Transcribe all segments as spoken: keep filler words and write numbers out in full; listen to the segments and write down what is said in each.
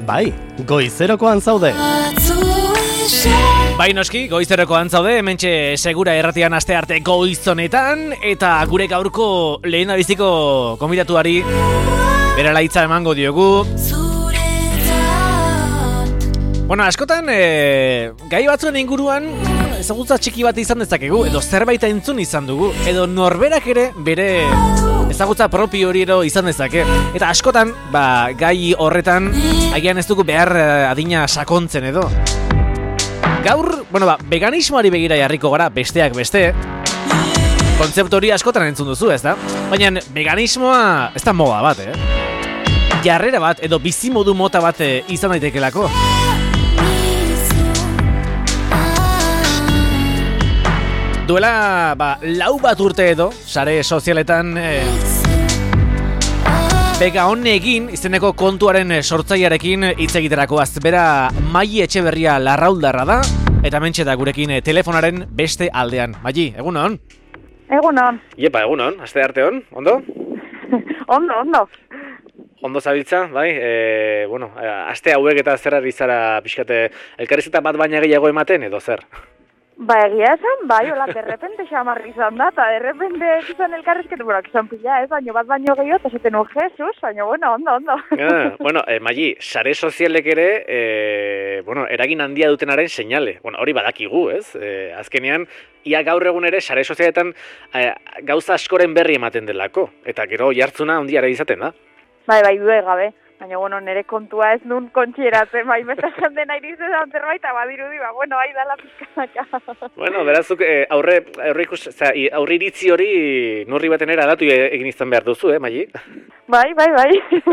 Bai, goizerokoan zaude. Bai noski, goizerokoan zaude, hementxe segura erratian aste arte goizonetan, eta gure gaurko lehendabiziko konbidatuari berala hitza emango diogu. Bueno, askotan, e, gai batzuen inguruan ezagutza txiki bat izan dezakegu, edo zerbait entzun izan dugu, edo norberak ere bere ezagutza propio hori ero izan dezake. Eta askotan, ba, gai horretan, agian ez dugu behar adina sakontzen edo. Gaur, bueno, ba, veganismoari begira jarriko gara, besteak beste. Kontzeptu hori askotan entzun duzu, ez da? Baina veganismoa ez da moda bat, eh? Jarrera bat, edo bizimodu mota bat izan daitekelako. Duela, ba, lau bat urte edo, sare sozialetan e, Bega honegin izeneko kontuaren sortzailearekin hitz egiterako azbera Mai Etxeberria Larrauldarra da, eta mentxe da gurekin e, telefonaren beste aldean. Mai, egunon? Egunon. Iepa, egunon, aste arte hon, ondo? Ondo, ondo. Ondo zabiltza, bai? E, bueno, aste hauek eta zer ari zara pixkate elkarrizketa bat baina gehiago ematen, edo zer? Ba, egia esan, bai, hola, derrepente xamarri izan da, eta derrepente izan elkarrizketu, bueno, izan pila, ez, baino bat baino gehiago, eta zuten un Jesus, baino, bueno, ondo, ondo. Ah, bueno, eh, Mai, sare sozialek ere, eh, bueno, eragin handia dutenaren seinale. Bueno, hori badakigu, ez? Eh, azkenean, ia gaur egun ere, sare sozialetan eh, gauza askoren berri ematen delako, eta gero jartzuna handiara izaten da. Bai, bai, dude gabe. Baina, bueno, nire kontua ez nun kontxeratzen, bai, metatzen dena irizu esan zerbait, eta badirudi, ba, bueno, hai dala pizkanaka. Bueno, berazuk, eh, aurre, aurre, ikus, za, aurre iritzi hori nurri baten eragatu egin izan behar duzu, eh, Mai? Bai, bai, bai.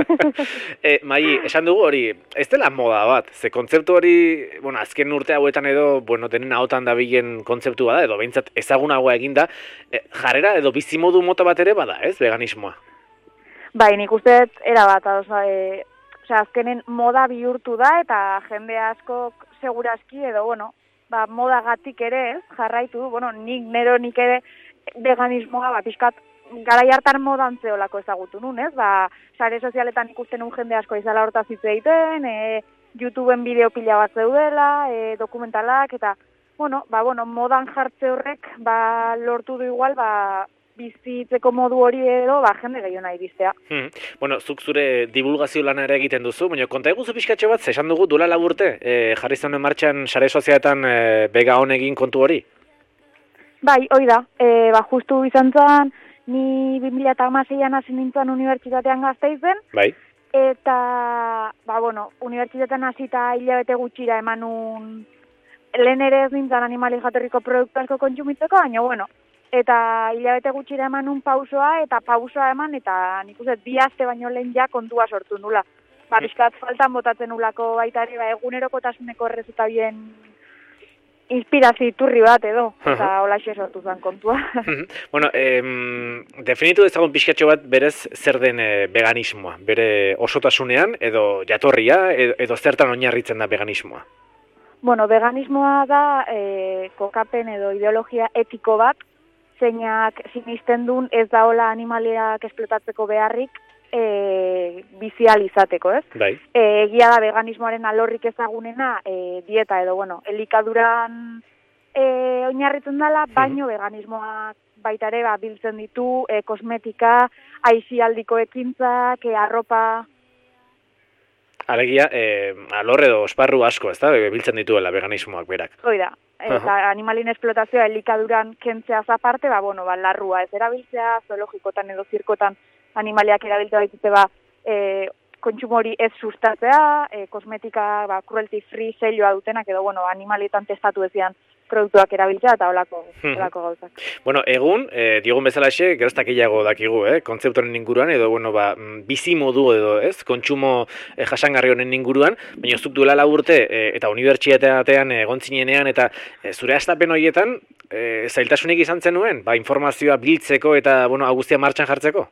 eh, Mai, esan dugu hori, ez dela moda bat, ze kontzeptu hori, bueno, azken urte hauetan edo, bueno, denen ahotan dabilen kontzeptu bada, edo behintzat ezagunagoa eginda, eh, jarrera edo bizimodu mota bat ere bada, ez, veganismoa? Bai, nik uste era bat, oza, e, oza, azkenen moda bihurtu da, eta jende askok segurazki edo, bueno, ba, modagatik ere, ez, jarraitu du, bueno, nik nero nik ere veganismoa, ba, pixkat, garai hartan modan zeolako ezagutu nun, ez, ba, sare sozialetan ikusten un jende asko izala hortaz hitz egiten, e, YouTubeen bideo pila bat zeudela, e, dokumentalak, eta, bueno, ba, bueno, modan jartze horrek, ba, lortu du igual, ba, bizitzeko modu hori edo, ba, jende gehiago nahi biztea. Hmm. Bueno, zuk zure divulgazio lana ere egiten duzu, baina konta eguzu pixkatxo bat, esan dugu duela laburte, e, jarri zanen martxan sare sozialetan e, bega honegin kontu hori? Bai, hoi da, e, ba, justu izan zen, ni bi mila hamaseian hasi nintzen unibertsitatean Gasteizen, bai. Eta, ba, bueno, unibertsitatean hasita hilabete gutxira emanun, lehen ere ez nintzen animali jatorriko produktu asko kontsumitzeko, baina, bueno, eta hilabete gutxira eman un pausoa, eta pausoa eman, eta nik uste, bi aste baino lehen ja kontua sortu nula. Ba, bizkat faltan botatzen nulako baitari, ba, egunerokotasuneko errezuta bien inspirazio iturri bat edo, eta holaxe sortu zen kontua. Bueno, em, definitu ezagun pixkatxo bat berez zer den e, veganismoa, bere osotasunean, edo jatorria, edo, edo zertan oinarritzen da veganismoa? Bueno, veganismoa da e, kokapen edo ideologia etiko bat, zeinak sinisten duen ez daola animaliak esplotatzeko beharrik e, bizial izateko, ez? Bai. E, egia da veganismoaren alorrik ezagunena e, dieta edo, bueno, elikaduran e, oinarritzen dela, baino veganismoak baita ere ba, biltzen ditu e, kosmetika, aisialdiko ekintzak, e, arropa. Alegia, eh, alor edo esparru asko, ez da, biltzen dituela veganismoak berak. Hoi da, eta animalien esplotazioa elikaduran kentzeaz aparte, ba, bueno, ba, larrua ez erabiltzea, zoologikotan edo zirkotan animaliak erabiltzea baitute, ba, e, kontsumo hori ez sustatzea, e, kosmetika, ba, cruelty free selloa dutenak, edo, bueno, animalietan testatu ezian produktuak erabiltzea eta olako, olako gauzak. Bueno, egun, eh, diogun bezalaxe, geroztak gehiago dakigu, eh, kontzeptoren inguruan, edo, bueno, ba, bizi modu edo, ez, kontsumo eh, jasangarri honen inguruan, baina zuk duela laburte, eh, eta unibertsitatean egon zinenean, eta eh, zure astapen horietan, eh, zailtasunik izan zenuen, ba, informazioa biltzeko eta, bueno, agustia martxan jartzeko?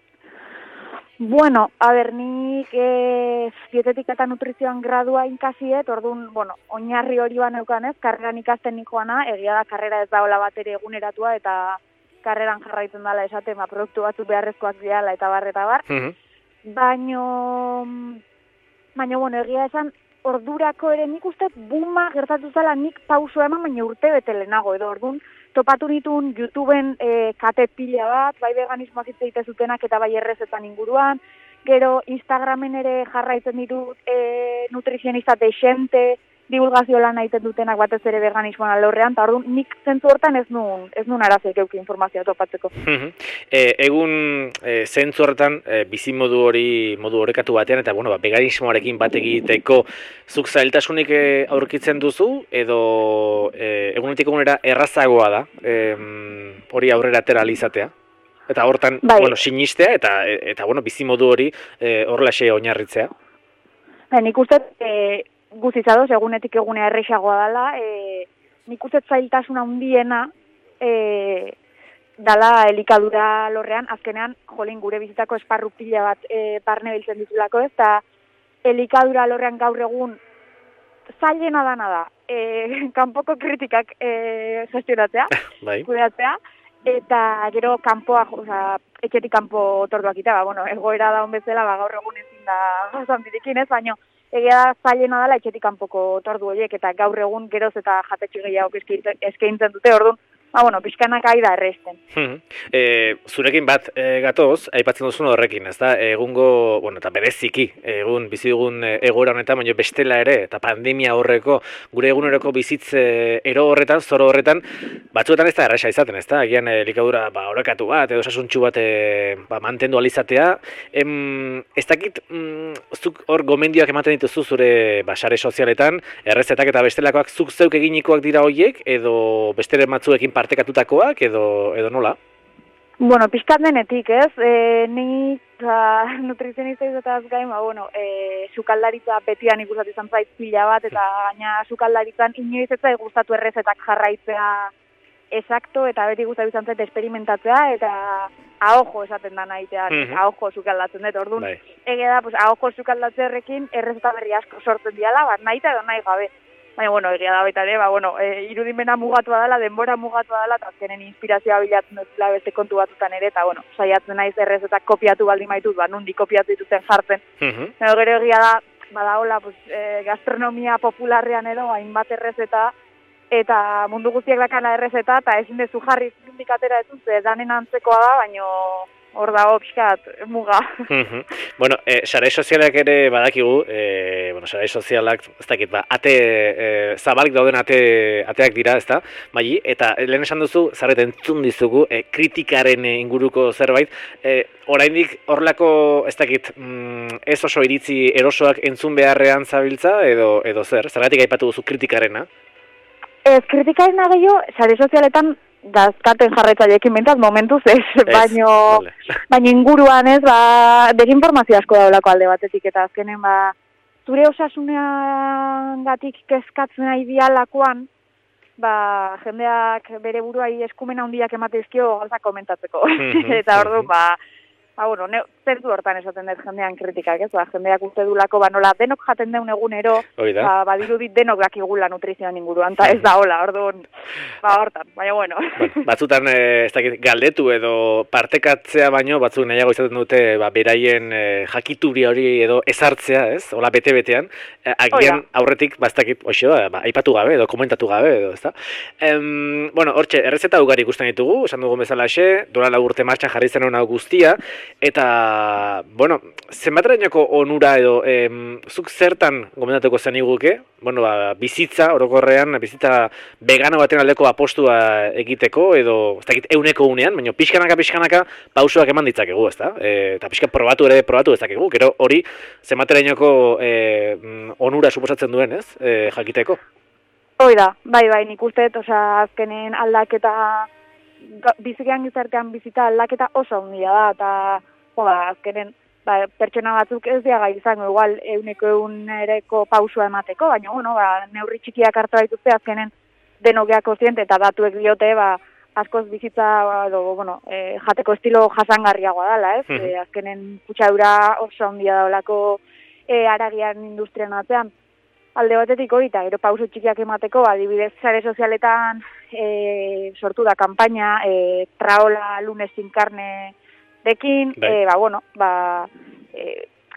Bueno, a ber, nik e, dietetika eta nutrizioan gradua inkasiet, orduan, bueno, oinarri hori ba neukan ez, karreran ikasten nikoana, egia da karrera ez daola bat ere eguneratua eta karreran jarraitzen dela esaten, ba, produktu batzuk beharrezkoak diala eta bar, eta bar. Uh-huh. Baino, baina, bueno, egia esan, ordurako ere nik uste buma gertatu zela nik pauso eman, baina urte bete lehenago, edo orduan, topatu nituen YouTubeen e, kate pila bat, bai veganismoak hitz egite zutenak eta bai errezetan inguruan, gero Instagramen ere jarraitzen ditut e, nutrizionista dexente, divulgazio lan egiten dutenak batez ere veganismoan alorrean, eta orduan nik zentzu hortan ez nun, ez nun arazoik euki informazioa topatzeko. e, egun e, zentzu horretan e, bizimodu hori modu orekatu batean, eta bueno, ba, veganismoarekin bat egiteko zuk zailtasunik e, aurkitzen duzu, edo e, egunetik egunera errazagoa da e, hori aurrera atera alizatea? Eta hortan, bai. bueno, sinistea eta, eta bueno, bizimodu hori e, horrelaxe oinarritzea? Bai, nik uste e, guztizadoz, egunetik egunea errexagoa dela, e, nik uste zailtasuna handiena e, dala elikadura lorrean, azkenean, jolin, gure bizitako esparru pila bat e, barne biltzen ditulako ez, eta elikadura lorrean gaur egun zailena dana da, e, kanpoko kritikak e, gestionatzea, bai. kudeatzea, eta gero kanpoa, oza, etxetik kanpo otorduak ita, ba, bueno, egoera da honbezela, ba, gaur egun ezin da gazantirekin ez, baino, egia da zailena dela etxetik kanpoko otordu horiek, eta gaur egun geroz eta jatetxe gehiago eskaintzen dute, orduan, ba, bueno, pixkanak ari da erresten. Hmm. E, zurekin bat e, gatoz, aipatzen duzun horrekin, ez da, egungo, bueno, eta bereziki, egun, bizi dugun egoera honetan, baina bestela ere, eta pandemia horreko, gure eguneroko bizitze ero horretan, zoro horretan, batzuetan ez da erresa izaten, ez da, agian elikadura, ba, orekatu bat, edo osasuntsu bat, e, ba, mantendu alizatea, em, ez dakit, mm, zuk hor gomendioak ematen dituzu zure, ba, sare sozialetan, errezetak eta bestelakoak, zuk zeuk eginikoak dira hoiek, edo besteren batzuekin partekatutakoak edo edo nola? Bueno, pixkat denetik, ez? E, ni ba, nutrizionista izataz gain, ba, bueno, e, sukaldaritza betian ikusat izan zait pila bat, eta gaina sukaldaritzan inoiz ez zait gustatu errezetak jarraitzea exacto, eta beti gustatu izan zait experimentatzea, eta ahojo esaten da nahitea, mm -hmm. ahojo sukaldatzen dut, orduan, bai. Ege da, pues, ahojo sukaldatzearekin errezeta berri asko sortzen diala, bat nahi eta edo nahi gabe. Baina, bueno, egia da baita ere, ba, bueno, e, irudimena mugatua dela, denbora mugatua dela, eta azkenen inspirazioa bilatzen dutela beste kontu batutan ere, eta, bueno, saiatzen naiz errezetak kopiatu baldin baitut, ba, nundi kopiatu dituten jartzen. Mm-hmm. Pero gero egia da, badaola, pues, e, gastronomia popularrean edo, hainbat errezeta, eta mundu guztiak dakana errezeta, eta ezin dezu jarri nundik atera ez dut, danen antzekoa da, baino hor dago pixkat muga. Mm-hmm. Bueno, e, sare sozialak ere badakigu, e, bueno, sare sozialak, ez dakit, ba, ate, e, zabalik dauden ate, ateak dira, ez da, bai, eta lehen esan duzu, zarret entzun dizugu, e, kritikaren inguruko zerbait, e, oraindik horrelako, ez dakit, mm, ez oso iritzi erosoak entzun beharrean zabiltza, edo, edo zer, zergatik aipatu duzu kritikarena? Ez, kritikarena gehiago, sare sozialetan, dazkaten jarretzaileekin mentat, momentuz ez, baino, vale. Baino inguruan ez, ba, desinformazio asko daulako alde batetik, eta azkenen, ba, zure osasunean gatik kezkatzen nahi dialakoan, ba, jendeak bere buruai eskumen handiak ematezkio galtzak komentatzeko. Eta ordu, ba, ba, bueno, ne, zertu hortan esaten dut jendean kritikak, ez, ba, jendeak uste dulako, ba, nola, denok jaten deun egunero, ba, badirudit denok dakigula nutrizioan inguruan, eta ez da hola, orduan, ba, hortan, baina, bueno. Bueno, batzutan, ez dakit, galdetu edo partekatzea baino, batzuk nahiago izaten dute, ba, beraien e, jakituri hori edo ezartzea, ez, hola bete-betean, e, agian Oida. Aurretik, ba, ez dakit, oixo, ba, aipatu gabe edo komentatu gabe edo, ez da. Em, bueno, hortxe, errezeta ugari ikusten ditugu, esan dugun bezala xe, dola lau urte martxan jarri zen hona guztia, eta, bueno, zenbaterainoko onura edo, em, zuk zertan gomendatuko zen iguke, bueno, ba, bizitza, orokorrean, bizitza vegano baten aldeko apostua egiteko, edo, ez dakit, euneko unean, baina pixkanaka, pixkanaka, pausoak eman ditzakegu, ez da? E, eta pixka probatu ere probatu dezakegu, gero hori zenbaterainoko e, onura suposatzen duen, ez, e, jakiteko? Hoi da, bai, bai, nik uste, oza, azkenen aldaketa, bizigean gizartean bizita aldaketa oso handia da, eta, jo, ba, azkenen, ba, pertsona batzuk ez diaga izango, igual, euneko eunereko pausua emateko, baina, bueno, ba, neurri txikiak hartu baituzte, azkenen denokeako ziente, eta datuek diote, ba, askoz bizitza, edo, bueno, e, jateko estilo jasangarriagoa dela, ez? Mm-hmm. E, azkenen kutsadura oso handia daulako e, aragian industrian atzean. Alde batetik hori, eta gero pauso txikiak emateko, adibidez, sare sozialetan e, sortu da kanpaina, e, traola lunes sin carne dekin, e, ba, bueno, ba, e,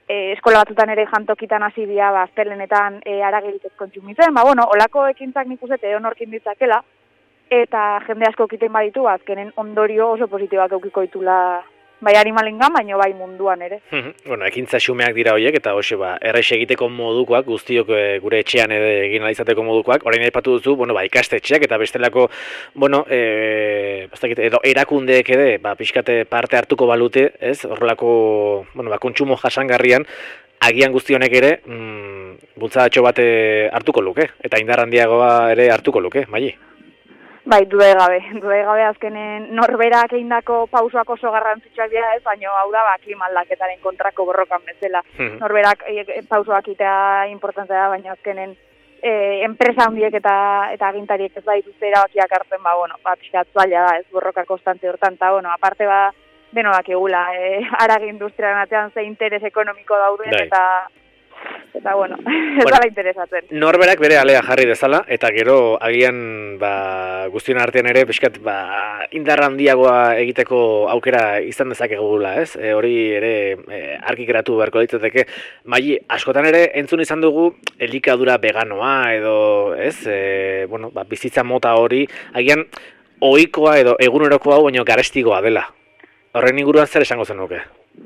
e, eskola batutan ere jantokitan hasi dira, ba, aztelenetan e, aragiritez kontsumitzen, ba, bueno, olako ekintzak nik uste edo norkin ditzakela, eta jende asko kiten baditu, ba, azkenen ondorio oso positiboak eukiko ditula bai animalengan, baino bai munduan ere. Bueno, ekintza xumeak dira horiek, eta hoxe, ba, errex egiteko modukoak, guztiok e, gure etxean ere egin alizateko modukoak, orain aipatu duzu, bueno, ba, ikastetxeak eta bestelako, bueno, e, bastakit, edo erakundeek ere, ba, pixkate parte hartuko balute, ez, horrelako, bueno, ba, kontsumo jasangarrian, agian guztionek ere, mm, bultzadatxo bat hartuko luke, eta indar handiagoa ere hartuko luke, Maili? Bai, dudai gabe, dudai gabe azkenen norberak egindako pausoak oso garrantzitsuak dira ez, baina hau da, ba, klima aldaketaren kontrako borrokan bezala. Hmm. Norberak e, e, pausoak itea importantzia da, baina azkenen e, enpresa handiek eta eta agintariek ez da dituzte erabakiak hartzen, ba, bueno, bat zaila da, ez borroka konstante hortan, eta, bueno, aparte ba, denoak egula, e, aragi industriaren atean ze interes ekonomiko dauden, Dai. eta... Eta, bueno, ez bueno, dala interesatzen. Norberak bere alea jarri dezala, eta gero agian ba, guztion artean ere, beskat, ba, indar handiagoa egiteko aukera izan dezakegula, ez? E, hori ere e, argikeratu beharko ditzateke. Maili, askotan ere entzun izan dugu elikadura veganoa edo, ez? E, bueno, ba, bizitza mota hori, agian ohikoa edo egunerokoa baino garestigoa dela. Horren inguruan zer esango zenuke?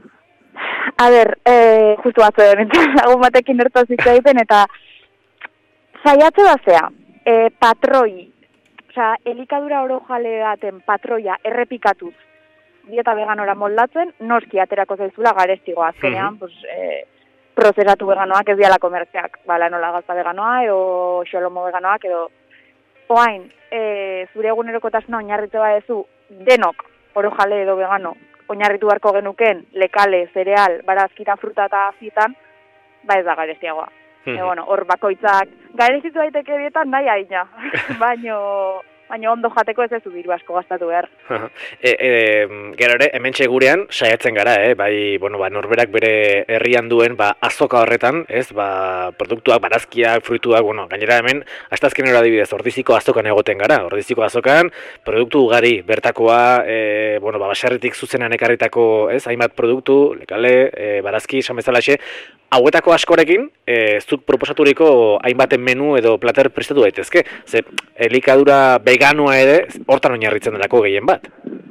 A ber, eh, justu batzu edo lagun batekin ertaz egiten, eta zaiatze bazea, eh, patroi, osea, elikadura oro jale daten patroia errepikatuz dieta veganora moldatzen, noski aterako zaizula garestigoa azkenean, uh-huh. pues, eh, prozesatu veganoak ez diala komertzeak, bala nola gazta veganoa, edo xolomo veganoak, edo oain, eh, zure egunerokotasuna oinarritu badezu denok oro jale edo vegano, oinarritu beharko genuken, lekale, zereal, barazkita, fruta eta azitan, ba ez da garestiagoa. Hmm. E, bueno, hor bakoitzak, garestitu daiteke dietan nahi haina, baino, baino ondo jateko ez ez du diru asko gastatu behar. e, e, gero ere, hemen txegurean, saiatzen gara, eh? bai, bueno, ba, norberak bere herrian duen, ba, azoka horretan, ez, ba, produktuak, barazkiak, fruituak, bueno, gainera hemen, hasta azkenera adibidez, ordiziko azokan egoten gara, ordiziko azokan, produktu ugari, bertakoa, e, bueno, ba, baserritik zuzenan ekarritako, ez, hainbat produktu, lekale, e, barazki, esan bezalaxe, hauetako askorekin, e, zuk proposaturiko hainbaten menu edo plater prestatu daitezke, ze, elikadura veganoa ere, hortan oinarritzen delako gehien bat.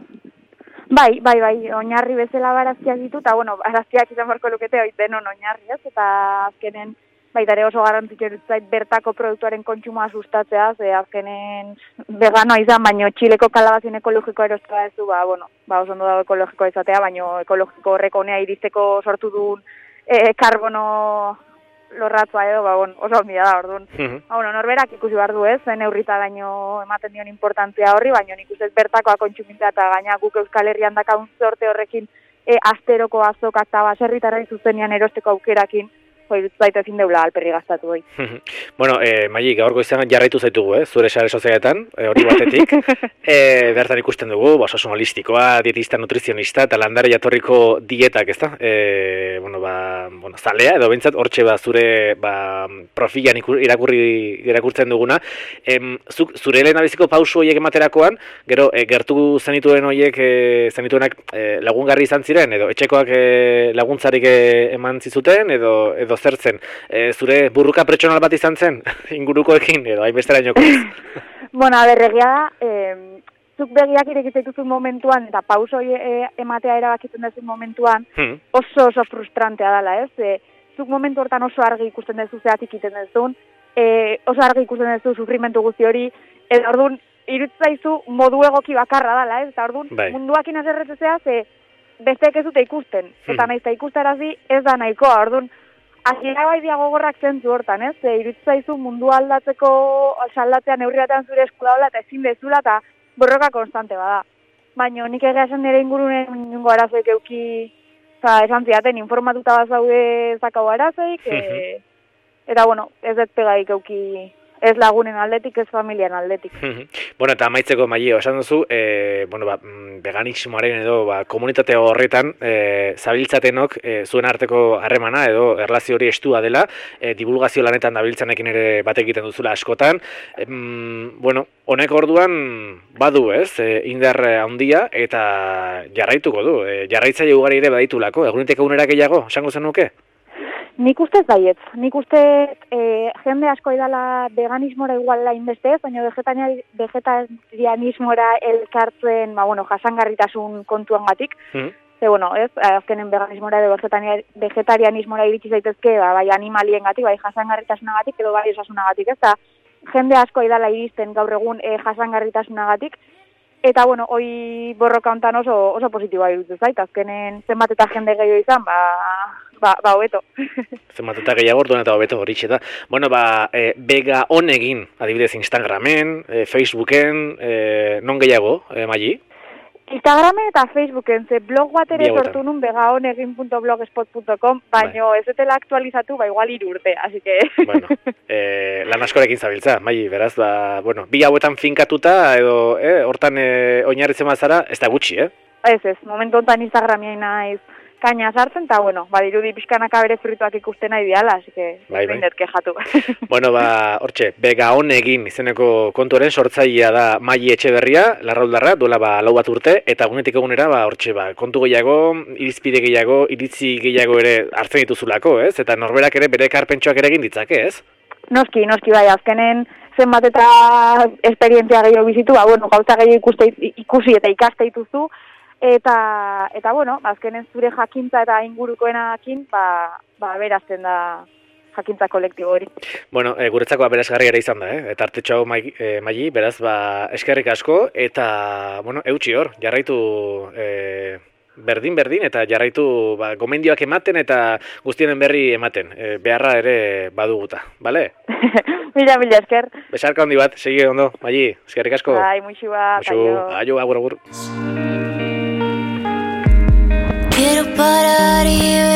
Bai, bai, bai, oinarri bezala barazkiak ditu, eta, bueno, barazkiak izan barko lukete hori denon oinarri, ez, eta azkenen, baita ere oso garrantzitsu zait bertako produktuaren kontsumoa sustatzea, ze azkenen veganoa izan, baino txileko kalabazin ekologikoa erostua ez du, ba, bueno, ba, oso ondo dago ekologikoa izatea, baino ekologiko horrek honea iristeko sortu duen e, karbono lorratzua edo, ba, bon, oso ondia da, orduan. Uh-huh. Ba, bueno, norberak ikusi behar du ez, zen eurrita daño ematen dion importantzia horri, baina nik uste bertakoa kontsumintzea eta gaina guk Euskal Herrian dakaun zorte horrekin e, asteroko azokak eta baserritarrai zuzenean erosteko aukerakin, hoi dut zaita ezin deula alperri gaztatu hoi. Bueno, eh, Maili, gaurko izan jarraitu zaitugu, eh, zure sare sozialetan, eh, hori batetik. eh, bertan ikusten dugu, osasun holistikoa, dietista, nutrizionista, eta landare jatorriko dietak, ezta? Eh, bueno, ba, bueno, zalea, edo bintzat, hortxe ba, zure ba, profilan irakurri, irakurtzen duguna. Em, zuk, zure lehen abiziko pausu horiek ematerakoan, gero, eh, gertu zenituen horiek, eh, zenituenak eh, lagungarri izan ziren, edo etxekoak eh, laguntzarik eh, eman zizuten, edo, edo zer zen, e, zure burruka pertsonal bat izan zen, ingurukoekin, edo hainbestera inoko. Bueno, a ber, egia da, eh, zuk begiak irekitzaituzun momentuan, eta pauso e, ematea erabakitzen dezun momentuan, hmm. oso oso frustrantea dela, ez? E, zuk momentu hortan oso argi ikusten dezu zeatik iten dezun, e, oso argi ikusten dezu sufrimentu guzti hori, eta orduan, irutzaizu modu egoki bakarra dela, ez? Eta orduan, bai. Munduakin azerretzea, ze besteek ez dute ikusten, eta hmm. naizta ikustarazi ez da nahikoa, orduan, Azira bai diagogorrak zentzu hortan, ez? E, irutzaizu mundu aldatzeko, aldatzean neurriatean zure eskulaola eta ezin dezula eta borroka konstante bada. Baina nik egia esan nire ingurunen niongo arazoik euki, oza, esan ziaten, informatuta bat zaude zakau arazoik, e, eta, bueno, ez dut pegaik euki ez lagunen aldetik, ez familian aldetik. Bueno, eta amaitzeko Maili, esan duzu, e, bueno, ba, veganismoaren edo ba, komunitate horretan e, zabiltzatenok e, zuen arteko harremana edo erlazio hori estua dela, e, divulgazio lanetan dabiltzanekin ere bat egiten duzula askotan. E, bueno, honek orduan badu ez, e, indar handia eta jarraituko du. E, jarraitzaile ugari ere baditulako, egunetik egunera gehiago, esango zenuke? Nik ustez baietz. Nik ustez e, jende asko idala veganismora igual la inbestez, baina vegetarianismora elkartzen, ba, bueno, jasangarritasun kontuangatik. Mm. Ze, bueno, ez, azkenen veganismora edo vegetarianismora iritsi zaitezke, ba, bai animaliengatik, bai jasangarritasunagatik edo bai osasunagatik, ez da, jende asko idala iristen gaur egun e, jasangarritasunagatik. Eta, bueno, hoi borroka hontan oso, oso positiboa iruditzen zait, azkenen zenbat eta jende gehiago izan, ba, ba, ba hobeto. Zenbat eta gehiago orduan eta hobeto horitxe da. Bueno, ba, e, bega honegin, adibidez Instagramen, e, Facebooken, e, non gehiago, e, Maili? Instagramen eta Facebooken, ze blog bat ere sortu nun begahonegin punto blogspot punto com, baina bai. Ez dutela aktualizatu, ba igual hiru urte, así que... Bueno, eh, lan askorekin zabiltza, Maili, beraz, ba, bueno, bi hauetan finkatuta, edo, eh, hortan eh, oinarritzen bazara, ez da gutxi, eh? Ez ez, momentu honetan Instagramia naiz kaina sartzen, eta, bueno, badirudi pixkanaka bere fruituak ikusten nahi diala, así que bai, bai. Zindet kejatu. Bueno, ba, hortxe, bega honegin izeneko kontuaren sortzailea da Maili Etxeberria, larrauldarra, duela ba, lau bat urte, eta gunetik egunera, ba, hortxe, ba, kontu gehiago, irizpide gehiago, iritzi gehiago ere hartzen dituzulako, ez? Eta norberak ere bere ekarpentxoak ere egin ditzake, ez? Noski, noski, bai, azkenen zenbat eta esperientzia gehiago bizitu, ba, bueno, gauza gehiago ikuste, ikusi eta ikaste dituzu, Eta, eta bueno, azkenen zure jakintza eta ingurukoenakin, ba, ba berazten da jakintza kolektibo hori. Bueno, e, guretzako aberasgarri ere izan da, eh? Eta artetxo hau Maili, beraz, ba, eskerrik asko, eta, bueno, eutxi hor, jarraitu e, berdin-berdin, eta jarraitu ba, gomendioak ematen, eta guztienen berri ematen, e, beharra ere baduguta, bale? Mila, mila esker. Besarka handi bat, segi ondo, Maili, eskerrik asko. Bai, muixu bat, aio. Aio, agur, agur. Quiero parar y